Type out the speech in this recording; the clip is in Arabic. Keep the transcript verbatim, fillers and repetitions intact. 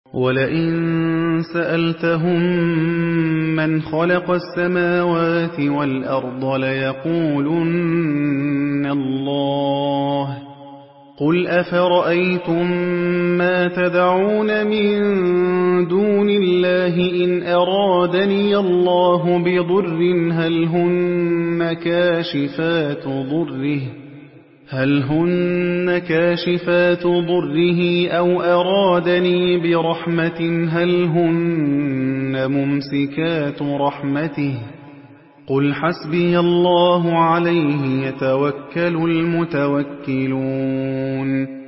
وَلَئِن سَأَلْتَهُم مَّنْ خَلَقَ السَّمَاوَاتِ وَالْأَرْضَ لَيَقُولُنَّ اللَّهُ ۚ قُلْ أَفَرَأَيْتُم مَّا تَدْعُونَ مِن دُونِ اللَّهِ إِنْ أَرَادَنِيَ اللَّهُ بِضُرٍّ هَلْ هُنَّ كَاشِفَاتُ ضُرِّهِ هل هن كاشفات ضره أو أرادني برحمة هل هن ممسكات رحمته قل حسبي الله عليه يتوكل المتوكلون